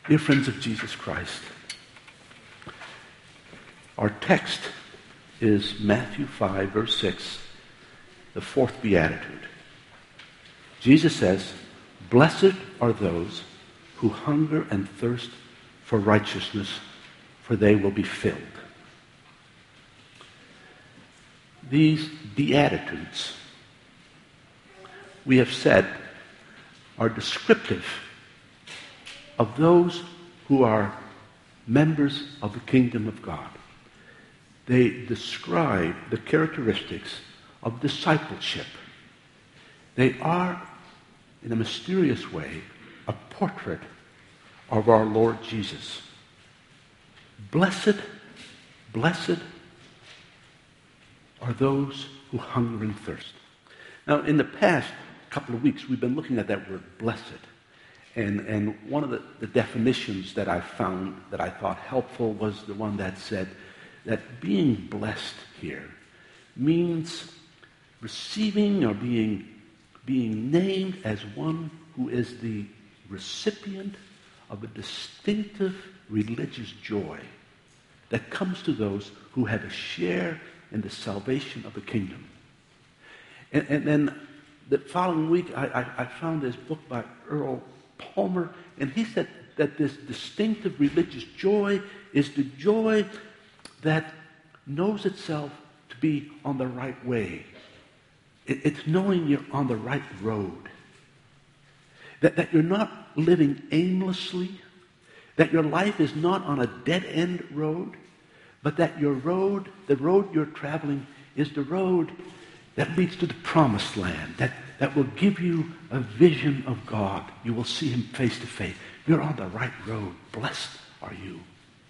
Dear friends of Jesus Christ, our text is Matthew 5, verse 6, the fourth beatitude. Jesus says, "Blessed are those who hunger and thirst for righteousness, for they will be filled." These beatitudes, we have said, are descriptive of those who are members of the kingdom of God. They describe the characteristics of discipleship. They are, in a mysterious way, a portrait of our Lord Jesus. Blessed are those who hunger and thirst. Now, in the past couple of weeks, we've been looking at that word blessed. And one of the definitions that I found that I thought helpful was the one that said that being blessed here means receiving or being named as one who is the recipient of a distinctive religious joy that comes to those who have a share in the salvation of the kingdom. And then the following week, I found this book by Earl Palmer, and he said that this distinctive religious joy is the joy that knows itself to be on the right way. It's knowing you're on the right road. That you're not living aimlessly, that your life is not on a dead-end road, but that the road you're traveling is the road that leads to the promised land, that will give you a vision of God. You will see him face to face. You're on the right road. Blessed are you.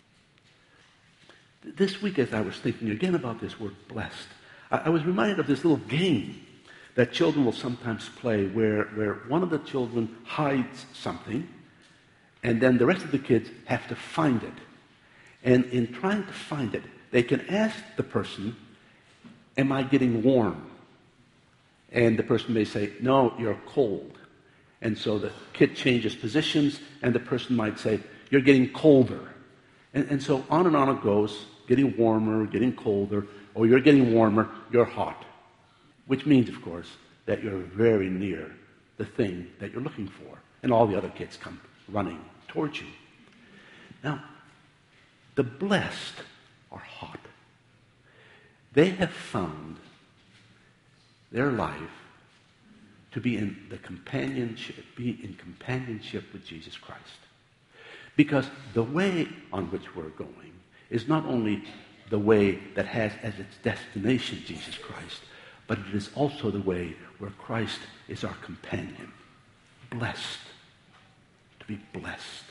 This week, as I was thinking again about this word blessed, I was reminded of this little game that children will sometimes play where one of the children hides something, and then the rest of the kids have to find it. And in trying to find it, they can ask the person, "Am I getting warm?" And the person may say, "No, you're cold." And so the kid changes positions, and the person might say, "You're getting colder." And so on it goes, getting warmer, getting colder, or you're getting warmer, you're hot. Which means, of course, that you're very near the thing that you're looking for. And all the other kids come running towards you. Now, the blessed are hot. They have found their life to be in companionship with Jesus Christ. Because the way on which we're going is not only the way that has as its destination Jesus Christ, but it is also the way where Christ is our companion. Blessed. To be blessed.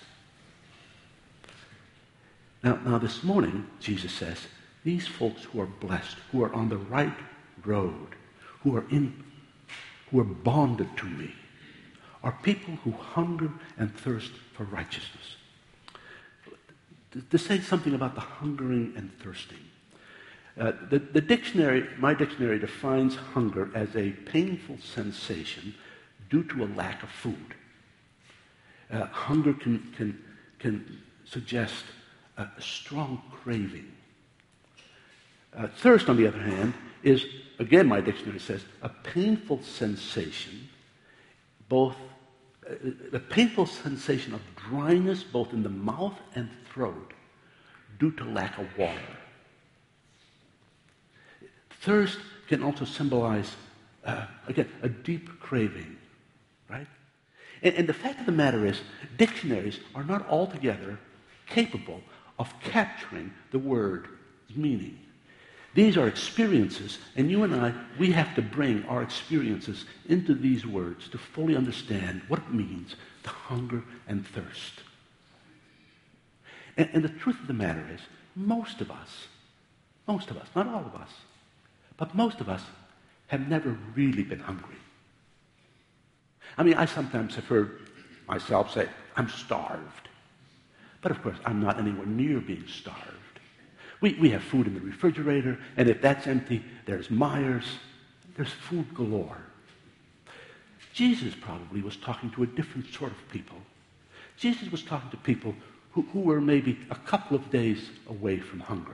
Now this morning, Jesus says, these folks who are blessed, who are on the right road, who are bonded to me, are people who hunger and thirst for righteousness. To say something about the hungering and thirsting. The dictionary, my dictionary, defines hunger as a painful sensation due to a lack of food. Hunger can suggest a strong craving. Thirst, on the other hand, is, again, my dictionary says, a painful sensation, the painful sensation of dryness both in the mouth and throat due to lack of water. Thirst can also symbolize, again, a deep craving, right? And the fact of the matter is, dictionaries are not altogether capable of capturing the word's meaning. These are experiences, and you and I, we have to bring our experiences into these words to fully understand what it means to hunger and thirst. And the truth of the matter is, most of us, not all of us, but most of us have never really been hungry. I mean, I sometimes have heard myself say, "I'm starved." But of course, I'm not anywhere near being starved. We have food in the refrigerator, and if that's empty, there's Myers. There's food galore. Jesus probably was talking to a different sort of people. Jesus was talking to people who were maybe a couple of days away from hunger.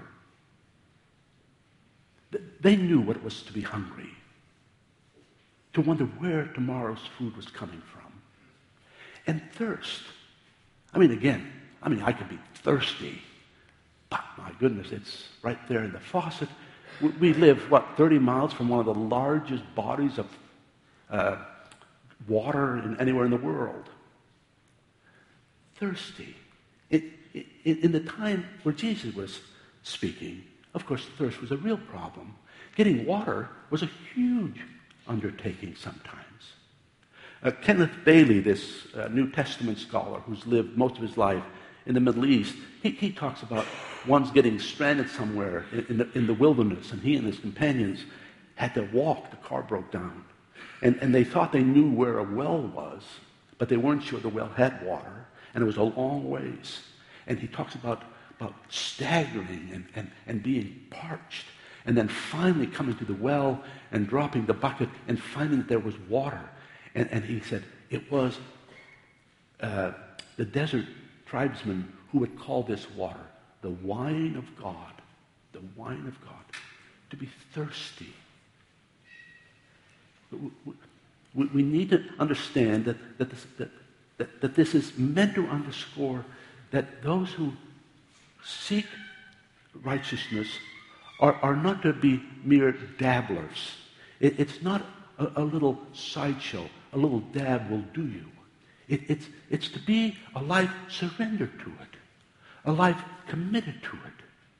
They knew what it was to be hungry, to wonder where tomorrow's food was coming from. And thirst. I could be thirsty, but my goodness, it's right there in the faucet. We live, 30 miles from one of the largest bodies of water anywhere in the world. Thirsty. In the time where Jesus was speaking, of course, thirst was a real problem. Getting water was a huge undertaking sometimes. Kenneth Bailey, this New Testament scholar who's lived most of his life in the Middle East, he talks about ones getting stranded somewhere in the wilderness, and he and his companions had to walk. The car broke down. And they thought they knew where a well was, but they weren't sure the well had water, and it was a long ways. And he talks about staggering and being parched, and then finally coming to the well and dropping the bucket and finding that there was water. And he said it was the desert tribesmen who would call this water the wine of God, the wine of God, to be thirsty. We need to understand that this is meant to underscore that those who seek righteousness are not to be mere dabblers. It's not a little sideshow. A little dab will do you. It's to be a life surrendered to it, a life committed to it.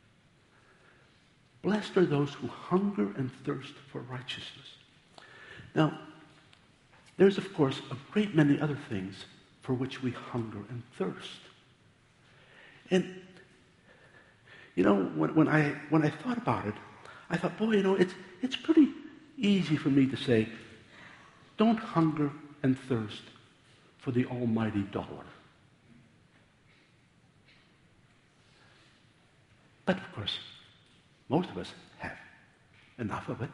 Blessed are those who hunger and thirst for righteousness. Now, there's, of course, a great many other things for which we hunger and thirst. And, when I thought about it, I thought, it's pretty easy for me to say, don't hunger and thirst for the almighty dollar. But, of course, most of us have enough of it.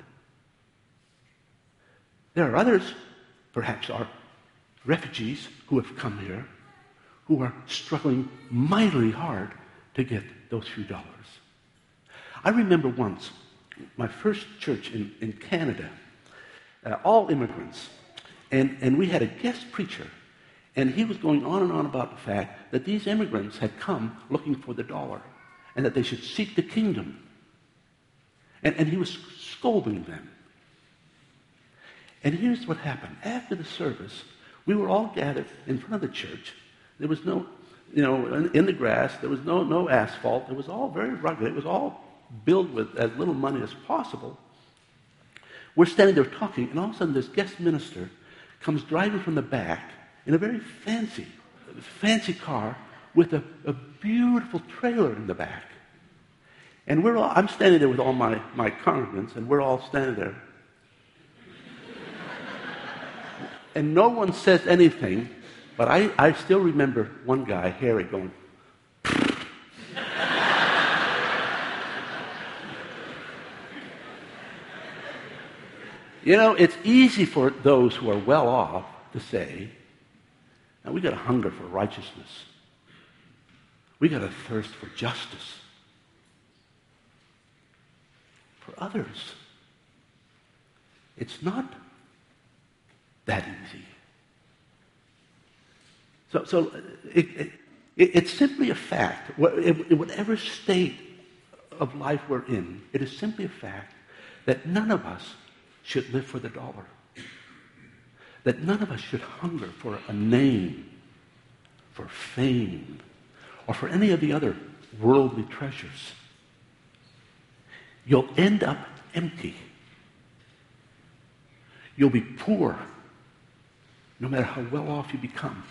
There are others, perhaps our refugees who have come here, who are struggling mightily hard to get those few dollars. I remember once, my first church in Canada, all immigrants, and we had a guest preacher, and he was going on and on about the fact that these immigrants had come looking for the dollar, and that they should seek the kingdom. And he was scolding them. And here's what happened. After the service, we were all gathered in front of the church. There was no, in the grass, there was no asphalt. It was all very rugged. It was all built with as little money as possible. We're standing there talking, and all of a sudden this guest minister comes driving from the back in a very fancy car with a beautiful trailer in the back. And I'm standing there with all my congregants, and we're all standing there. And no one says anything, but I still remember one guy, Harry, going, it's easy for those who are well off to say, now we got to hunger for righteousness. We got to thirst for justice. For others, it's not that easy. So it's simply a fact. In whatever state of life we're in, it is simply a fact that none of us should live for the dollar. That none of us should hunger for a name, for fame, or for any of the other worldly treasures. You'll end up empty. You'll be poor, no matter how well off you become.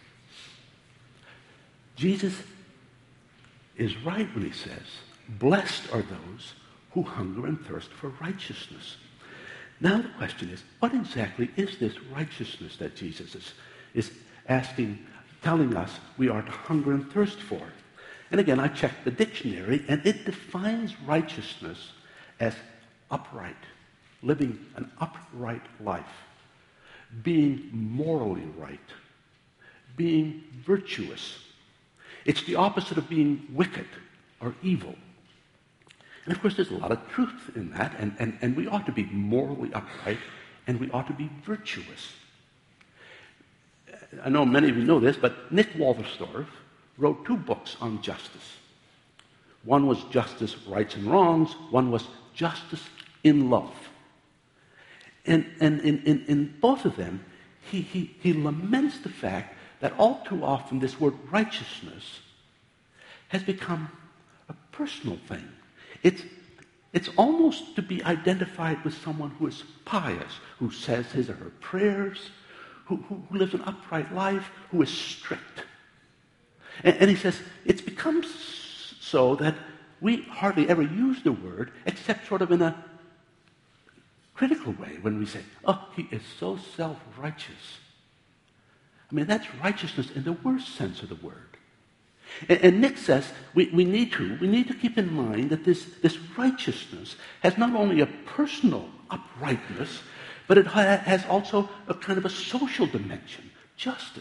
Jesus is right when he says, blessed are those who hunger and thirst for righteousness. Now the question is, what exactly is this righteousness that Jesus is asking, telling us we are to hunger and thirst for? And again, I checked the dictionary, and it defines righteousness as upright, living an upright life, being morally right, being virtuous. It's the opposite of being wicked or evil. And of course, there's a lot of truth in that, and we ought to be morally upright, and we ought to be virtuous. I know many of you know this, but Nick Walterstorff wrote 2 books on justice. One was Justice, Rights and Wrongs. One was Justice in Love. And in both of them, he laments the fact that all too often this word righteousness has become a personal thing. It's almost to be identified with someone who is pious, who says his or her prayers, who lives an upright life, who is strict. And he says it's become so that we hardly ever use the word except sort of in a critical way when we say, oh, he is so self-righteous. I mean, that's righteousness in the worst sense of the word. And Nick says we need to keep in mind that this righteousness has not only a personal uprightness, but it has also a kind of a social dimension, justice.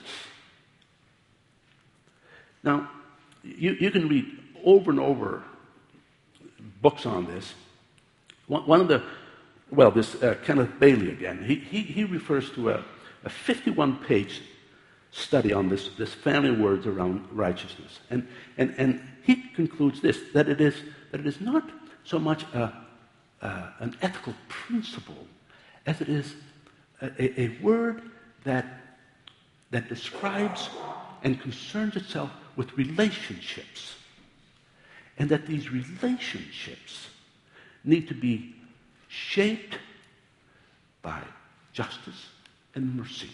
Now, you can read over and over books on this. One of this Kenneth Bailey again, he refers to a 51-page study on this family of words around righteousness. And he concludes this, that it is not so much an ethical principle as it is a word that describes and concerns itself with relationships. And that these relationships need to be shaped by justice and mercy.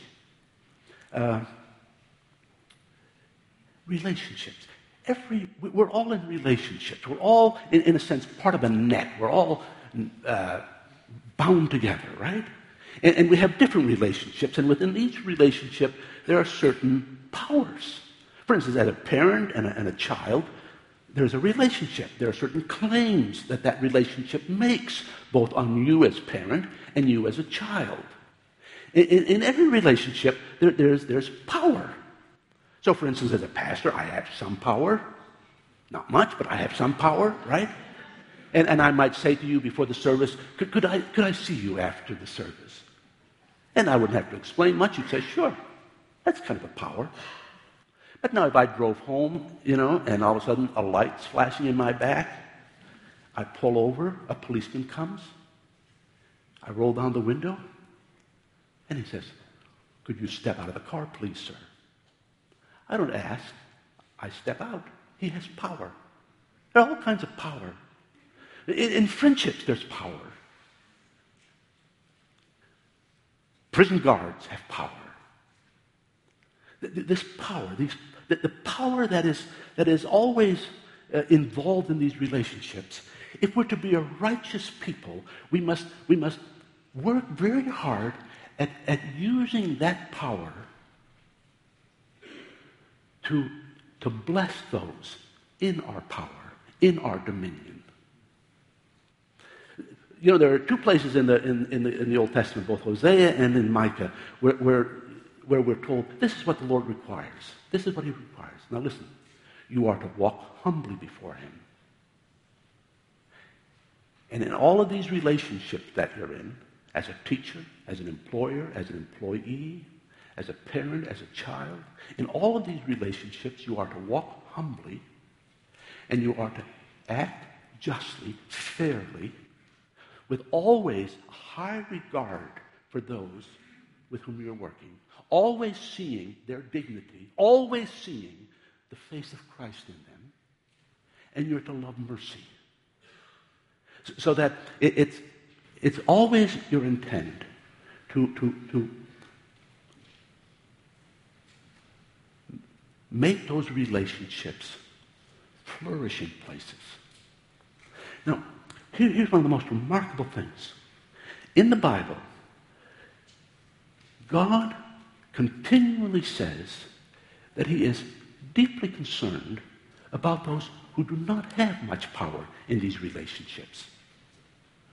Relationships. We're all in relationships. We're all, in a sense, part of a net. We're all bound together, right? And we have different relationships, and within each relationship, there are certain powers. For instance, as a parent and a child, there's a relationship. There are certain claims that relationship makes, both on you as parent and you as a child. In every relationship, there's power. So, for instance, as a pastor, I have some power. Not much, but I have some power, right? And I might say to you before the service, could I see you after the service? And I wouldn't have to explain much. You'd say, sure, that's kind of a power. But now if I drove home, and all of a sudden a light's flashing in my back, I pull over, a policeman comes, I roll down the window, and he says, could you step out of the car, please, sir? I don't ask. I step out. He has power. There are all kinds of power. In friendships, there's power. Prison guards have power. This power, the power that is always involved in these relationships. If we're to be a righteous people, we must work very hard at using that power to bless those in our power, in our dominion. There are 2 places in the Old Testament, both Hosea and in Micah, where we're told this is what the Lord requires. This is what He requires. Now listen, you are to walk humbly before Him. And in all of these relationships that you're in, as a teacher, as an employer, as an employee, as a parent, as a child, in all of these relationships, you are to walk humbly, and you are to act justly, fairly, with always a high regard for those with whom you're working, always seeing their dignity, always seeing the face of Christ in them, and you're to love mercy. So that it's always your intent to make those relationships flourishing places. Now, here's one of the most remarkable things. In the Bible, God continually says that He is deeply concerned about those who do not have much power in these relationships,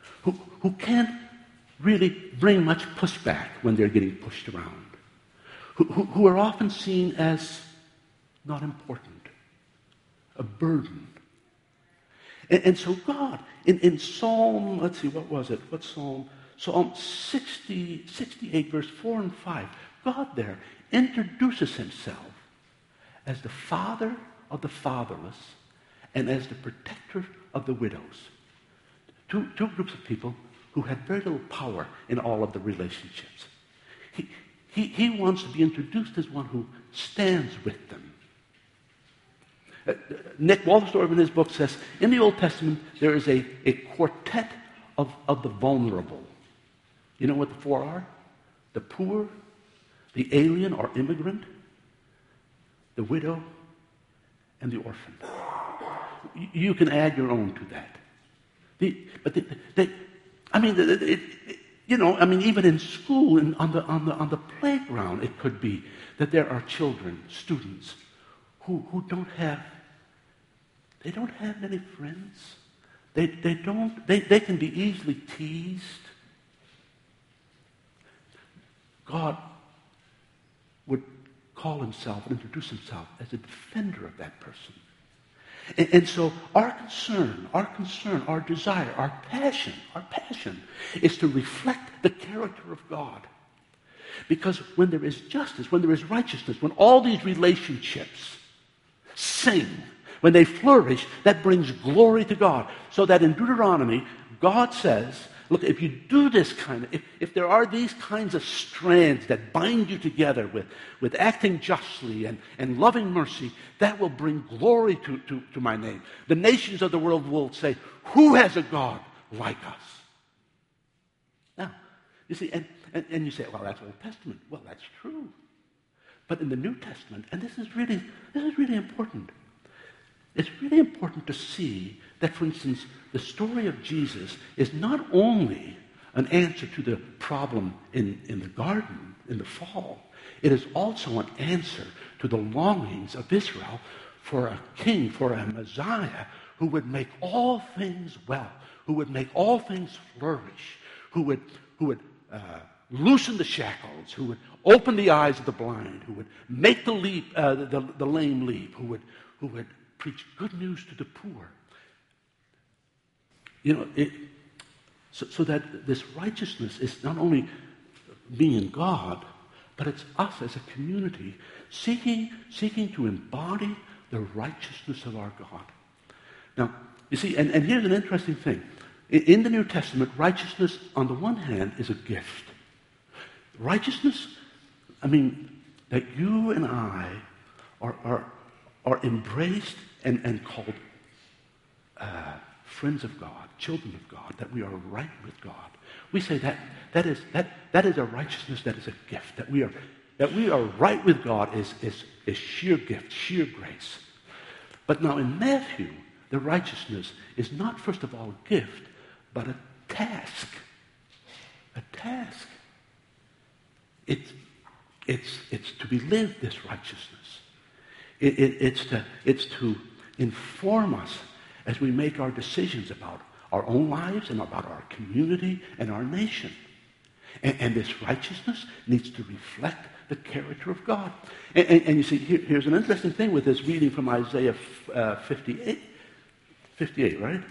who can't really bring much pushback when they're getting pushed around, who are often seen as not important, a burden. And so God, in Psalm, let's see, what was it? What Psalm? Psalm 68, verse 4 and 5. God there introduces himself as the father of the fatherless and as the protector of the widows. Two groups of people who had very little power in all of the relationships. He wants to be introduced as one who stands with them. Nick Walterstorff in his book says, in the Old Testament, there is a quartet of the vulnerable. You know what the four are? The poor, the alien or immigrant, the widow, and the orphan. You can add your own to that. Even in school and on the playground, it could be that there are children, students, who don't have many friends. They can be easily teased. God would call himself and introduce himself as a defender of that person. And so our concern, our desire, our passion is to reflect the character of God. Because when there is justice, when there is righteousness, when all these relationships sing, when they flourish, that brings glory to God. So that in Deuteronomy, God says, look, if you do this if there are these kinds of strands that bind you together with acting justly and loving mercy, that will bring glory to my name. The nations of the world will say, who has a God like us? Now, you see, and you say, well, that's Old Testament. Well, that's true. But in the New Testament, and this is really important, it's really important to see that, for instance, the story of Jesus is not only an answer to the problem in the garden in the fall, it is also an answer to the longings of Israel for a king, for a Messiah who would make all things well, who would make all things flourish, who would loosen the shackles, who would open the eyes of the blind, who would make the lame leap, who would preach good news to the poor. So that this righteousness is not only being God, but it's us as a community seeking to embody the righteousness of our God. Now, you see, and here's an interesting thing. In the New Testament, righteousness, on the one hand, is a gift. Righteousness, that you and I are embraced and called friends of God, children of God, that we are right with God. We say that is a righteousness that is a gift. That we are right with God is sheer gift, sheer grace. But now in Matthew, the righteousness is not first of all a gift, but a task. A task. It's to be lived, this righteousness. It's to inform us as we make our decisions about our own lives and about our community and our nation. And this righteousness needs to reflect the character of God. And you see, here's an interesting thing with this reading from Isaiah 58. 58, right?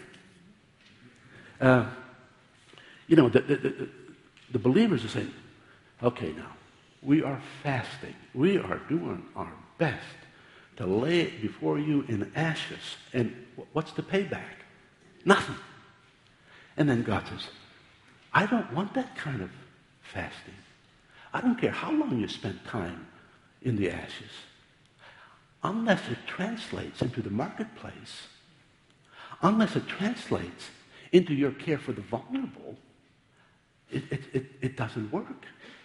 The believers are saying, okay, now, we are fasting. We are doing our best to lay it before you in ashes. And what's the payback? Nothing. And then God says, I don't want that kind of fasting. I don't care how long you spend time in the ashes. Unless it translates into the marketplace, unless it translates into your care for the vulnerable, it doesn't work.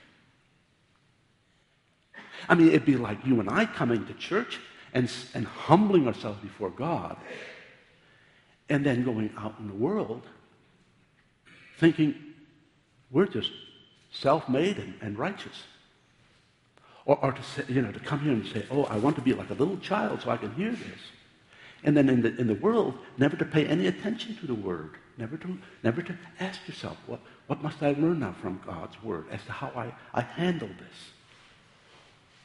It'd be like you and I coming to church and humbling ourselves before God and then going out in the world thinking we're just self-made and righteous. Or to say, to come here and say, oh, I want to be like a little child so I can hear this. And then in the world, never to pay any attention to the Word. Never to ask yourself, what must I learn now from God's Word as to how I handle this?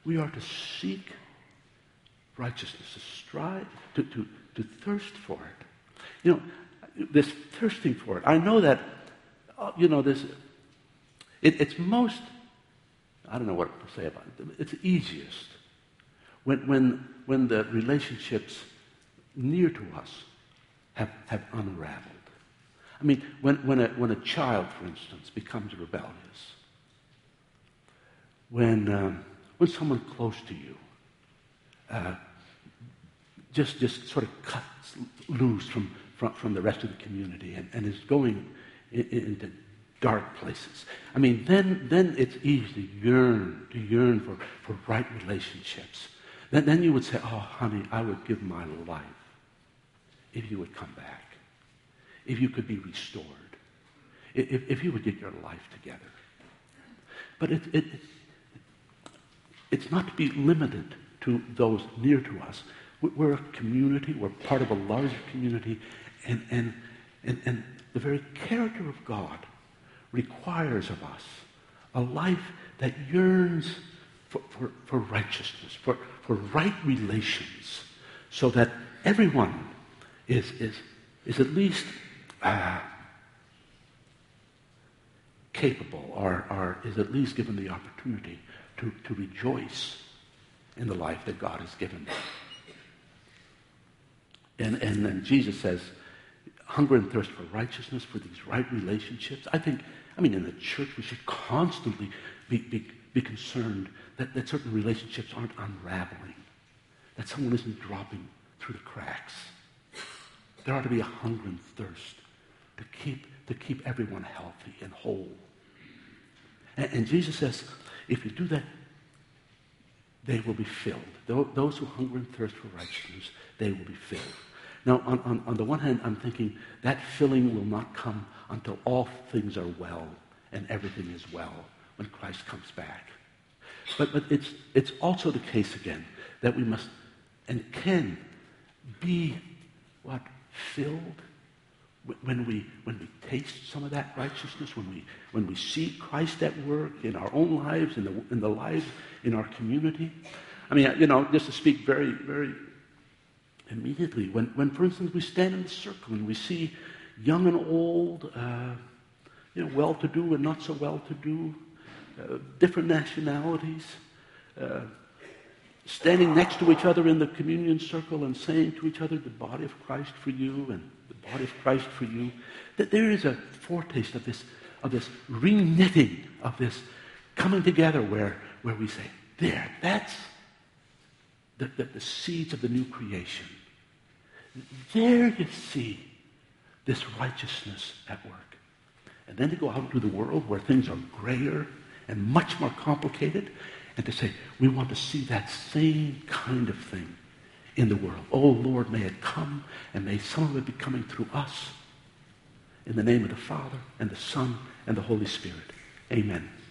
We are to seek righteousness, to strive, to thirst for it. You know, this thirsting for it. I know that, it's most, I don't know what to say about it. It's easiest when the relationships near to us have unraveled. I mean, when a child, for instance, becomes rebellious, when someone close to you just sort of cuts loose from the rest of the community and is going into dark places. I mean, then it's easy to yearn for right relationships. Then you would say, oh, honey, I would give my life if you would come back, if you could be restored, if you would get your life together. But it's not to be limited to those near to us. We're a community. We're part of a larger community. And the very character of God requires of us a life that yearns for righteousness, for right relations, so that everyone is at least capable or is at least given the opportunity to rejoice in the life that God has given them. And then Jesus says, hunger and thirst for righteousness, for these right relationships. I mean, in the church, we should constantly be concerned that certain relationships aren't unraveling, that someone isn't dropping through the cracks. There ought to be a hunger and thirst to keep everyone healthy and whole. And Jesus says, if you do that, they will be filled. Those who hunger and thirst for righteousness, they will be filled. Now, on the one hand, I'm thinking that filling will not come until all things are well and everything is well when Christ comes back. But it's also the case again that we must and can be filled when we taste some of that righteousness, when we see Christ at work in our own lives, in the lives in our community. I mean, just to speak very, very immediately, when for instance we stand in the circle and we see young and old, well-to-do and not so well-to-do, different nationalities, standing next to each other in the communion circle and saying to each other, the body of Christ for you and the body of Christ for you, that there is a foretaste of this reknitting, of this coming together where we say, that's the seeds of the new creation. There you see this righteousness at work. And then to go out into the world where things are grayer and much more complicated, and to say, we want to see that same kind of thing in the world. Oh, Lord, may it come, and may some of it be coming through us. In the name of the Father, and the Son, and the Holy Spirit. Amen.